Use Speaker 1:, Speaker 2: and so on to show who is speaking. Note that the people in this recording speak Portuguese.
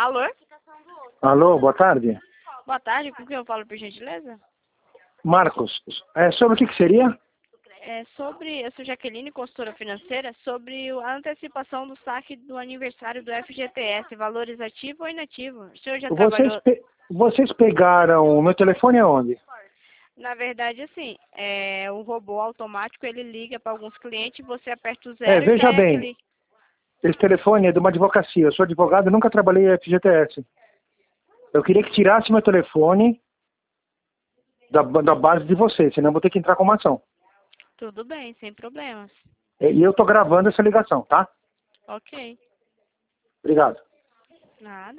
Speaker 1: Alô?
Speaker 2: Alô, boa tarde.
Speaker 1: Boa tarde, com quem eu falo, por gentileza?
Speaker 2: Marcos, sobre o que seria?
Speaker 1: Eu sou Jaqueline, consultora financeira, sobre a antecipação do saque do aniversário do FGTS, valores ativo ou inativo. O senhor já trabalhou...
Speaker 2: Vocês pegaram o meu telefone aonde?
Speaker 1: Na verdade, assim, o robô automático, ele liga para alguns clientes, você aperta o zero e
Speaker 2: Veja
Speaker 1: já é
Speaker 2: bem,
Speaker 1: aquele...
Speaker 2: esse telefone é de uma advocacia. Eu sou advogado e nunca trabalhei em FGTS. Eu queria que tirasse meu telefone da base de vocês, senão eu vou ter que entrar com uma ação.
Speaker 1: Tudo bem, sem problemas.
Speaker 2: E eu tô gravando essa ligação, tá?
Speaker 1: Ok.
Speaker 2: Obrigado.
Speaker 1: Nada.